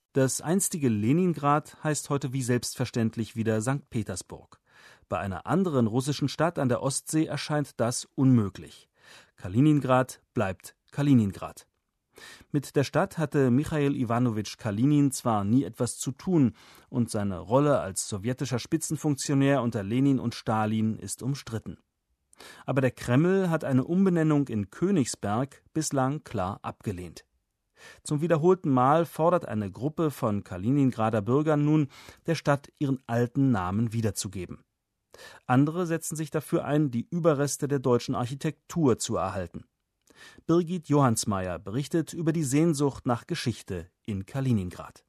Das einstige Leningrad heißt heute wie selbstverständlich wieder St. Petersburg. Bei einer anderen russischen Stadt an der Ostsee erscheint das unmöglich. Kaliningrad bleibt Kaliningrad. Mit der Stadt hatte Michail Iwanowitsch Kalinin zwar nie etwas zu tun und seine Rolle als sowjetischer Spitzenfunktionär unter Lenin und Stalin ist umstritten. Aber der Kreml hat eine Umbenennung in Königsberg bislang klar abgelehnt. Zum wiederholten Mal fordert eine Gruppe von Kaliningrader Bürgern nun, der Stadt ihren alten Namen wiederzugeben. Andere setzen sich dafür ein, die Überreste der deutschen Architektur zu erhalten. Birgit Johansmeier berichtet über die Sehnsucht nach Geschichte in Kaliningrad.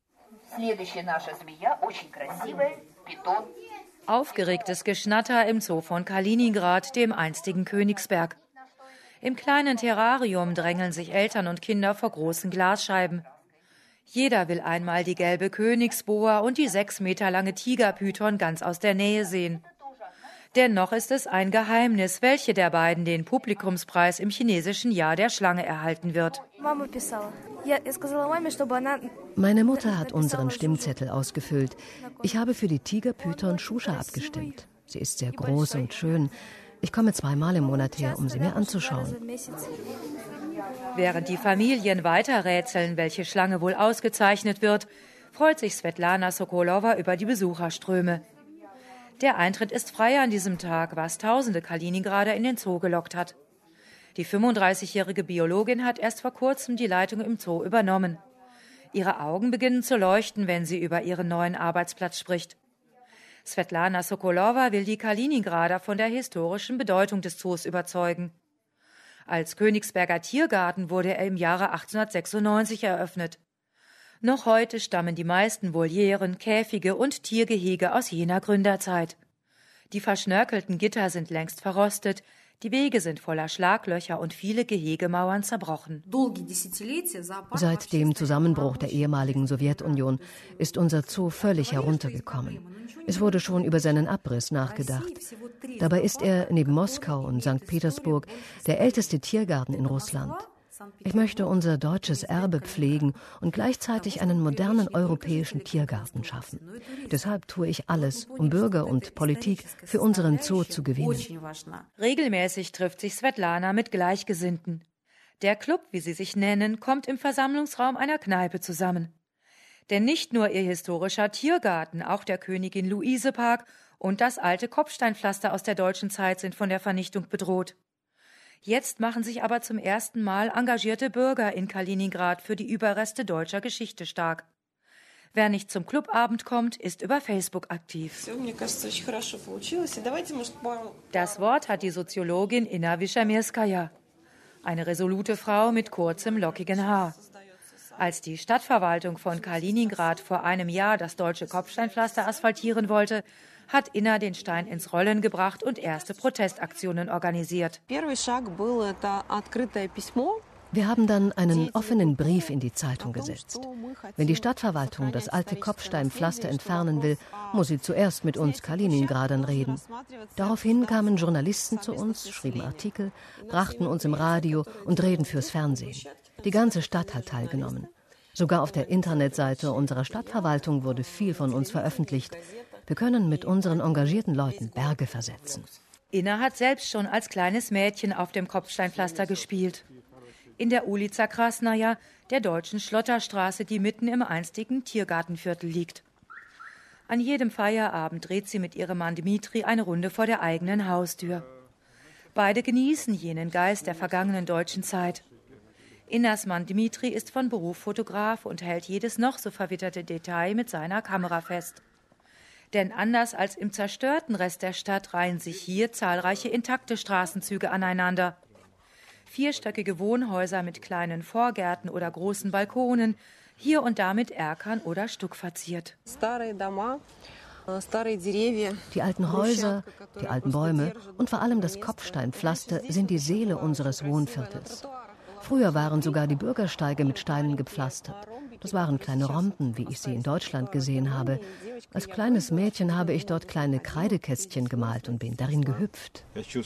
Aufgeregtes Geschnatter im Zoo von Kaliningrad, dem einstigen Königsberg. Im kleinen Terrarium drängeln sich Eltern und Kinder vor großen Glasscheiben. Jeder will einmal die gelbe Königsboa und die 6 Meter lange Tigerpython ganz aus der Nähe sehen. Dennoch ist es ein Geheimnis, welche der beiden den Publikumspreis im chinesischen Jahr der Schlange erhalten wird. Meine Mutter hat unseren Stimmzettel ausgefüllt. Ich habe für die Tigerpython Shusha abgestimmt. Sie ist sehr groß und schön. Ich komme 2-mal im Monat her, um sie mir anzuschauen. Während die Familien weiter rätseln, welche Schlange wohl ausgezeichnet wird, freut sich Svetlana Sokolowa über die Besucherströme. Der Eintritt ist frei an diesem Tag, was tausende Kaliningrader in den Zoo gelockt hat. Die 35-jährige Biologin hat erst vor kurzem die Leitung im Zoo übernommen. Ihre Augen beginnen zu leuchten, wenn sie über ihren neuen Arbeitsplatz spricht. Svetlana Sokolowa will die Kaliningrader von der historischen Bedeutung des Zoos überzeugen. Als Königsberger Tiergarten wurde er im Jahre 1896 eröffnet. Noch heute stammen die meisten Volieren, Käfige und Tiergehege aus jener Gründerzeit. Die verschnörkelten Gitter sind längst verrostet, die Wege sind voller Schlaglöcher und viele Gehegemauern zerbrochen. Seit dem Zusammenbruch der ehemaligen Sowjetunion ist unser Zoo völlig heruntergekommen. Es wurde schon über seinen Abriss nachgedacht. Dabei ist er neben Moskau und St. Petersburg der älteste Tiergarten in Russland. Ich möchte unser deutsches Erbe pflegen und gleichzeitig einen modernen europäischen Tiergarten schaffen. Deshalb tue ich alles, um Bürger und Politik für unseren Zoo zu gewinnen. Regelmäßig trifft sich Svetlana mit Gleichgesinnten. Der Club, wie sie sich nennen, kommt im Versammlungsraum einer Kneipe zusammen. Denn nicht nur ihr historischer Tiergarten, auch der Königin-Luise-Park und das alte Kopfsteinpflaster aus der deutschen Zeit sind von der Vernichtung bedroht. Jetzt machen sich aber zum ersten Mal engagierte Bürger in Kaliningrad für die Überreste deutscher Geschichte stark. Wer nicht zum Clubabend kommt, ist über Facebook aktiv. Das Wort hat die Soziologin Inna Wischermirskaja, eine resolute Frau mit kurzem, lockigen Haar. Als die Stadtverwaltung von Kaliningrad vor einem Jahr das deutsche Kopfsteinpflaster asphaltieren wollte, hat Inna den Stein ins Rollen gebracht und erste Protestaktionen organisiert. Wir haben dann einen offenen Brief in die Zeitung gesetzt. Wenn die Stadtverwaltung das alte Kopfsteinpflaster entfernen will, muss sie zuerst mit uns Kaliningradern reden. Daraufhin kamen Journalisten zu uns, schrieben Artikel, brachten uns im Radio und reden fürs Fernsehen. Die ganze Stadt hat teilgenommen. Sogar auf der Internetseite unserer Stadtverwaltung wurde viel von uns veröffentlicht. Wir können mit unseren engagierten Leuten Berge versetzen. Inna hat selbst schon als kleines Mädchen auf dem Kopfsteinpflaster gespielt. In der Ulica Krasnaja, der deutschen Schlotterstraße, die mitten im einstigen Tiergartenviertel liegt. An jedem Feierabend dreht sie mit ihrem Mann Dmitri eine Runde vor der eigenen Haustür. Beide genießen jenen Geist der vergangenen deutschen Zeit. Innas Mann Dmitri ist von Beruf Fotograf und hält jedes noch so verwitterte Detail mit seiner Kamera fest. Denn anders als im zerstörten Rest der Stadt reihen sich hier zahlreiche intakte Straßenzüge aneinander. Vierstöckige Wohnhäuser mit kleinen Vorgärten oder großen Balkonen, hier und da mit Erkern oder Stuck verziert. Die alten Häuser, die alten Bäume und vor allem das Kopfsteinpflaster sind die Seele unseres Wohnviertels. Früher waren sogar die Bürgersteige mit Steinen gepflastert. Das waren kleine Rompen, wie ich sie in Deutschland gesehen habe. Als kleines Mädchen habe ich dort kleine Kreidekästchen gemalt und bin darin gehüpft.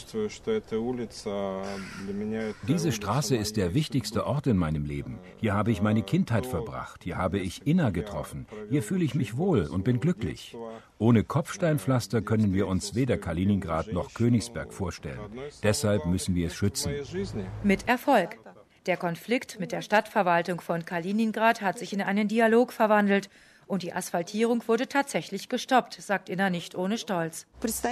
Diese Straße ist der wichtigste Ort in meinem Leben. Hier habe ich meine Kindheit verbracht. Hier habe ich Inna getroffen. Hier fühle ich mich wohl und bin glücklich. Ohne Kopfsteinpflaster können wir uns weder Kaliningrad noch Königsberg vorstellen. Deshalb müssen wir es schützen. Mit Erfolg. Der Konflikt mit der Stadtverwaltung von Kaliningrad hat sich in einen Dialog verwandelt und die Asphaltierung wurde tatsächlich gestoppt, sagt Inna nicht ohne Stolz.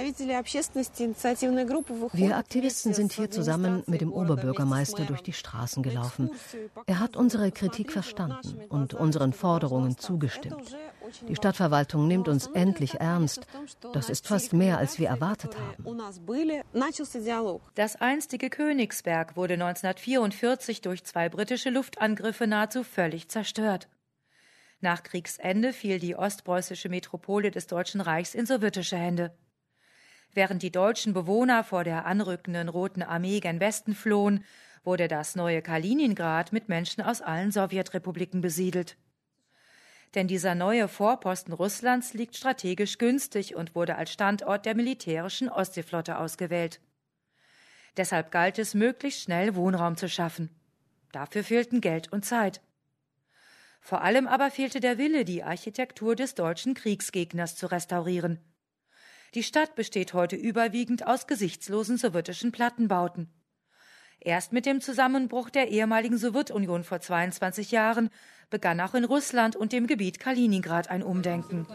Wir Aktivisten sind hier zusammen mit dem Oberbürgermeister durch die Straßen gelaufen. Er hat unsere Kritik verstanden und unseren Forderungen zugestimmt. Die Stadtverwaltung nimmt uns endlich ernst. Das ist fast mehr, als wir erwartet haben. Das einstige Königsberg wurde 1944 durch 2 britische Luftangriffe nahezu völlig zerstört. Nach Kriegsende fiel die ostpreußische Metropole des Deutschen Reichs in sowjetische Hände. Während die deutschen Bewohner vor der anrückenden Roten Armee gen Westen flohen, wurde das neue Kaliningrad mit Menschen aus allen Sowjetrepubliken besiedelt. Denn dieser neue Vorposten Russlands liegt strategisch günstig und wurde als Standort der militärischen Ostseeflotte ausgewählt. Deshalb galt es, möglichst schnell Wohnraum zu schaffen. Dafür fehlten Geld und Zeit. Vor allem aber fehlte der Wille, die Architektur des deutschen Kriegsgegners zu restaurieren. Die Stadt besteht heute überwiegend aus gesichtslosen sowjetischen Plattenbauten. Erst mit dem Zusammenbruch der ehemaligen Sowjetunion vor 22 Jahren begann auch in Russland und dem Gebiet Kaliningrad ein Umdenken.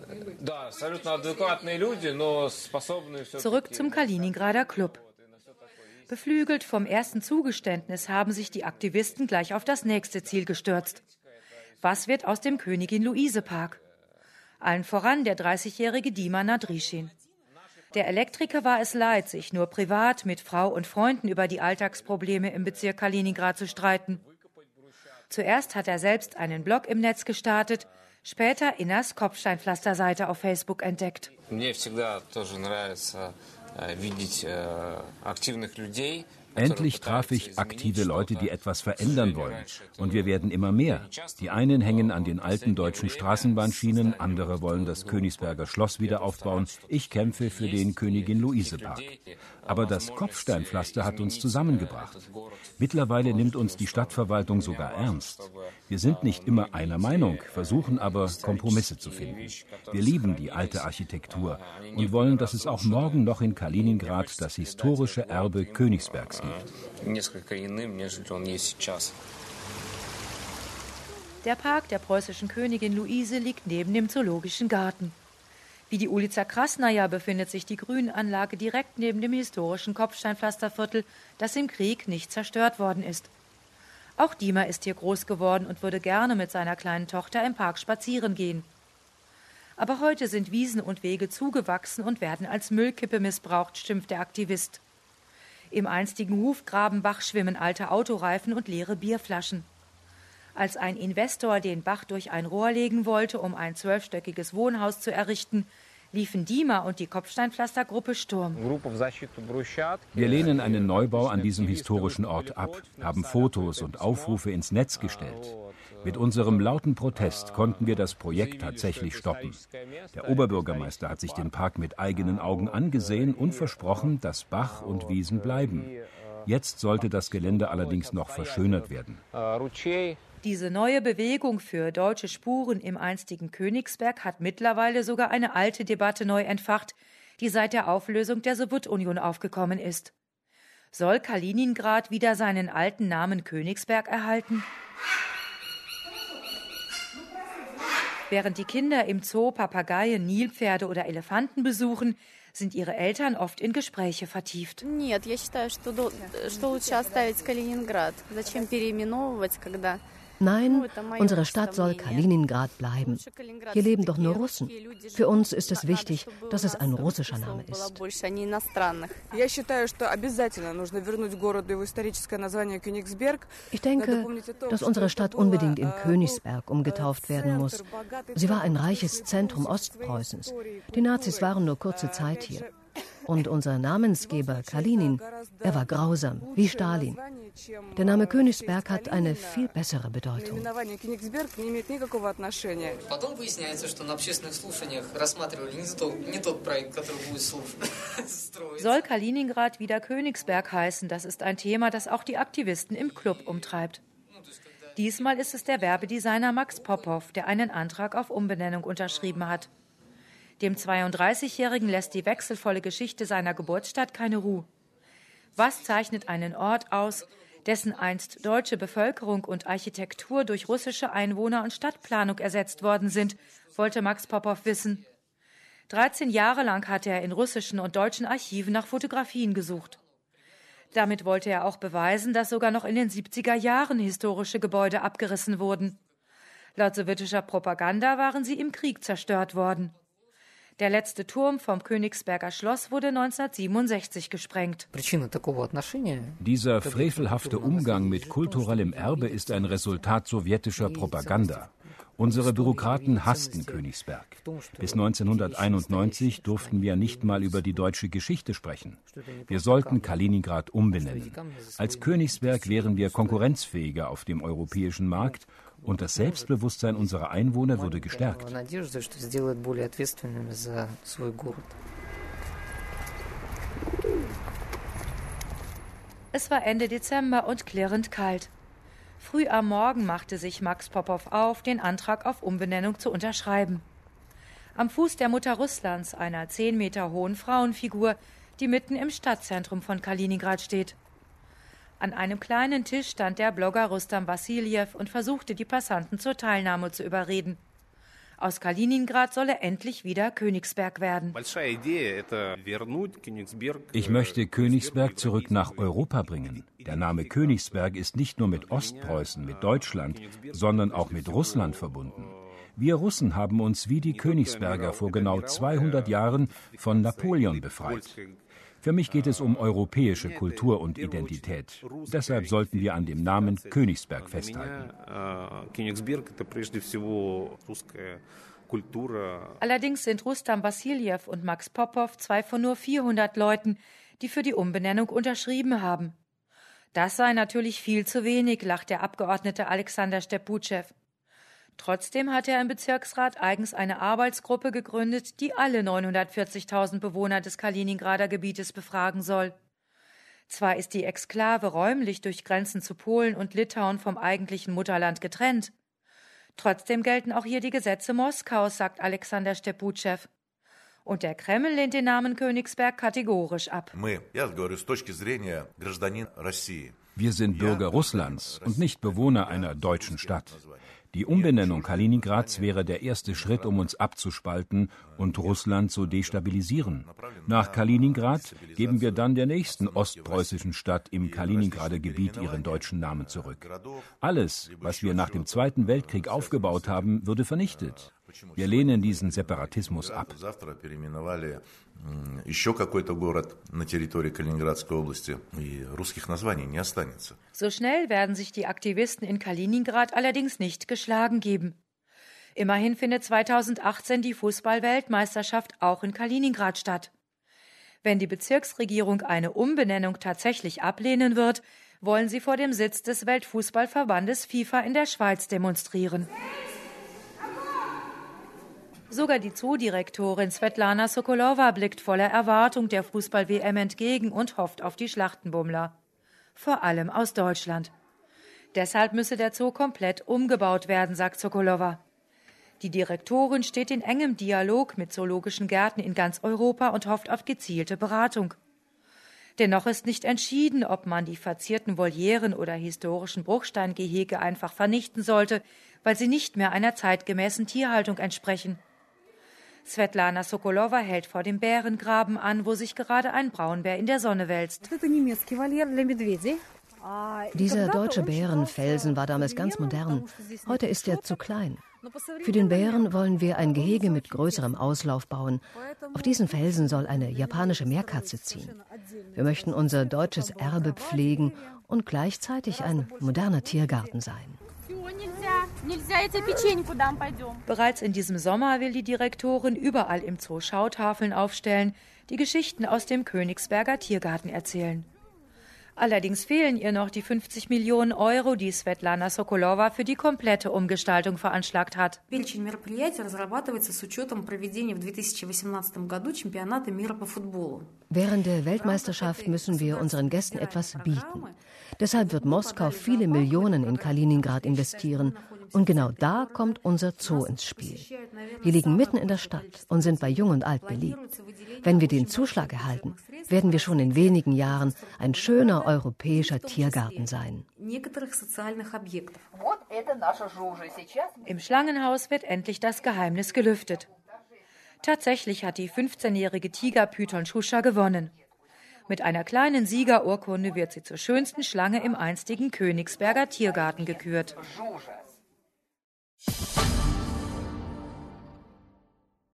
Zurück zum Kaliningrader Club. Beflügelt vom ersten Zugeständnis haben sich die Aktivisten gleich auf das nächste Ziel gestürzt. Was wird aus dem Königin-Luise-Park? Allen voran der 30-jährige Dima Nadrischin. Der Elektriker war es leid, sich nur privat mit Frau und Freunden über die Alltagsprobleme im Bezirk Kaliningrad zu streiten. Zuerst hat er selbst einen Blog im Netz gestartet, später Innas Kopfsteinpflasterseite auf Facebook entdeckt. Endlich traf ich aktive Leute, die etwas verändern wollen. Und wir werden immer mehr. Die einen hängen an den alten deutschen Straßenbahnschienen, andere wollen das Königsberger Schloss wieder aufbauen. Ich kämpfe für den Königin-Luise-Park. Aber das Kopfsteinpflaster hat uns zusammengebracht. Mittlerweile nimmt uns die Stadtverwaltung sogar ernst. Wir sind nicht immer einer Meinung, versuchen aber, Kompromisse zu finden. Wir lieben die alte Architektur und wollen, dass es auch morgen noch in Kaliningrad das historische Erbe Königsbergs gibt. Der Park der preußischen Königin Luise liegt neben dem Zoologischen Garten. Wie die Ulica Krasnaja befindet sich die Grünanlage direkt neben dem historischen Kopfsteinpflasterviertel, das im Krieg nicht zerstört worden ist. Auch Dima ist hier groß geworden und würde gerne mit seiner kleinen Tochter im Park spazieren gehen. Aber heute sind Wiesen und Wege zugewachsen und werden als Müllkippe missbraucht, schimpft der Aktivist. Im einstigen Hufgrabenbach schwimmen alte Autoreifen und leere Bierflaschen. Als ein Investor den Bach durch ein Rohr legen wollte, um ein 12-stöckiges Wohnhaus zu errichten, liefen Dima und die Kopfsteinpflastergruppe Sturm. Wir lehnen einen Neubau an diesem historischen Ort ab, haben Fotos und Aufrufe ins Netz gestellt. Mit unserem lauten Protest konnten wir das Projekt tatsächlich stoppen. Der Oberbürgermeister hat sich den Park mit eigenen Augen angesehen und versprochen, dass Bach und Wiesen bleiben. Jetzt sollte das Gelände allerdings noch verschönert werden. Diese neue Bewegung für deutsche Spuren im einstigen Königsberg hat mittlerweile sogar eine alte Debatte neu entfacht, die seit der Auflösung der Sowjetunion aufgekommen ist. Soll Kaliningrad wieder seinen alten Namen Königsberg erhalten? Während die Kinder im Zoo Papageien, Nilpferde oder Elefanten besuchen, sind ihre Eltern oft in Gespräche vertieft. Nein, unsere Stadt soll Kaliningrad bleiben. Hier leben doch nur Russen. Für uns ist es wichtig, dass es ein russischer Name ist. Ich denke, dass unsere Stadt unbedingt in Königsberg umgetauft werden muss. Sie war ein reiches Zentrum Ostpreußens. Die Nazis waren nur kurze Zeit hier. Und unser Namensgeber Kalinin, er war grausam, wie Stalin. Der Name Königsberg hat eine viel bessere Bedeutung. Soll Kaliningrad wieder Königsberg heißen? Das ist ein Thema, das auch die Aktivisten im Club umtreibt. Diesmal ist es der Werbedesigner Max Popov, der einen Antrag auf Umbenennung unterschrieben hat. Dem 32-Jährigen lässt die wechselvolle Geschichte seiner Geburtsstadt keine Ruhe. Was zeichnet einen Ort aus, dessen einst deutsche Bevölkerung und Architektur durch russische Einwohner und Stadtplanung ersetzt worden sind, wollte Max Popov wissen. 13 Jahre lang hatte er in russischen und deutschen Archiven nach Fotografien gesucht. Damit wollte er auch beweisen, dass sogar noch in den 70er Jahren historische Gebäude abgerissen wurden. Laut sowjetischer Propaganda waren sie im Krieg zerstört worden. Der letzte Turm vom Königsberger Schloss wurde 1967 gesprengt. Dieser frevelhafte Umgang mit kulturellem Erbe ist ein Resultat sowjetischer Propaganda. Unsere Bürokraten hassten Königsberg. Bis 1991 durften wir nicht mal über die deutsche Geschichte sprechen. Wir sollten Kaliningrad umbenennen. Als Königsberg wären wir konkurrenzfähiger auf dem europäischen Markt und das Selbstbewusstsein unserer Einwohner würde gestärkt. Es war Ende Dezember und klirrend kalt. Früh am Morgen machte sich Max Popov auf, den Antrag auf Umbenennung zu unterschreiben. Am Fuß der Mutter Russlands, einer 10 Meter hohen Frauenfigur, die mitten im Stadtzentrum von Kaliningrad steht. An einem kleinen Tisch stand der Blogger Rustam Wassiljew und versuchte, die Passanten zur Teilnahme zu überreden. Aus Kaliningrad solle endlich wieder Königsberg werden. Ich möchte Königsberg zurück nach Europa bringen. Der Name Königsberg ist nicht nur mit Ostpreußen, mit Deutschland, sondern auch mit Russland verbunden. Wir Russen haben uns wie die Königsberger vor genau 200 Jahren von Napoleon befreit. Für mich geht es um europäische Kultur und Identität. Deshalb sollten wir an dem Namen Königsberg festhalten. Allerdings sind Rustam Wassiljew und Max Popov zwei von nur 400 Leuten, die für die Umbenennung unterschrieben haben. Das sei natürlich viel zu wenig, lacht der Abgeordnete Alexander Steputschew. Trotzdem hat er im Bezirksrat eigens eine Arbeitsgruppe gegründet, die alle 940.000 Bewohner des Kaliningrader Gebietes befragen soll. Zwar ist die Exklave räumlich durch Grenzen zu Polen und Litauen vom eigentlichen Mutterland getrennt. Trotzdem gelten auch hier die Gesetze Moskaus, sagt Alexander Steputschew. Und der Kreml lehnt den Namen Königsberg kategorisch ab. Wir sind Bürger Russlands und nicht Bewohner einer deutschen Stadt. Die Umbenennung Kaliningrads wäre der erste Schritt, um uns abzuspalten und Russland zu destabilisieren. Nach Kaliningrad geben wir dann der nächsten ostpreußischen Stadt im Kaliningrader Gebiet ihren deutschen Namen zurück. Alles, was wir nach dem Zweiten Weltkrieg aufgebaut haben, würde vernichtet. Wir lehnen diesen Separatismus ab. So schnell werden sich die Aktivisten in Kaliningrad allerdings nicht geschlagen geben. Immerhin findet 2018 die Fußball-Weltmeisterschaft auch in Kaliningrad statt. Wenn die Bezirksregierung eine Umbenennung tatsächlich ablehnen wird, wollen sie vor dem Sitz des Weltfußballverbandes FIFA in der Schweiz demonstrieren. Sogar die Zoodirektorin Svetlana Sokolowa blickt voller Erwartung der Fußball-WM entgegen und hofft auf die Schlachtenbummler. Vor allem aus Deutschland. Deshalb müsse der Zoo komplett umgebaut werden, sagt Sokolowa. Die Direktorin steht in engem Dialog mit zoologischen Gärten in ganz Europa und hofft auf gezielte Beratung. Dennoch ist nicht entschieden, ob man die verzierten Volieren oder historischen Bruchsteingehege einfach vernichten sollte, weil sie nicht mehr einer zeitgemäßen Tierhaltung entsprechen. Svetlana Sokolowa hält vor dem Bärengraben an, wo sich gerade ein Braunbär in der Sonne wälzt. Dieser deutsche Bärenfelsen war damals ganz modern. Heute ist er zu klein. Für den Bären wollen wir ein Gehege mit größerem Auslauf bauen. Auf diesen Felsen soll eine japanische Meerkatze ziehen. Wir möchten unser deutsches Erbe pflegen und gleichzeitig ein moderner Tiergarten sein. Bereits in diesem Sommer will die Direktorin überall im Zoo Schautafeln aufstellen, die Geschichten aus dem Königsberger Tiergarten erzählen. Allerdings fehlen ihr noch die 50 Millionen Euro, die Svetlana Sokolowa für die komplette Umgestaltung veranschlagt hat. Während der Weltmeisterschaft müssen wir unseren Gästen etwas bieten. Deshalb wird Moskau viele Millionen in Kaliningrad investieren. Und genau da kommt unser Zoo ins Spiel. Wir liegen mitten in der Stadt und sind bei Jung und Alt beliebt. Wenn wir den Zuschlag erhalten, werden wir schon in wenigen Jahren ein schöner europäischer Tiergarten sein. Im Schlangenhaus wird endlich das Geheimnis gelüftet. Tatsächlich hat die 15-jährige Tigerpython Shusha gewonnen. Mit einer kleinen Siegerurkunde wird sie zur schönsten Schlange im einstigen Königsberger Tiergarten gekürt.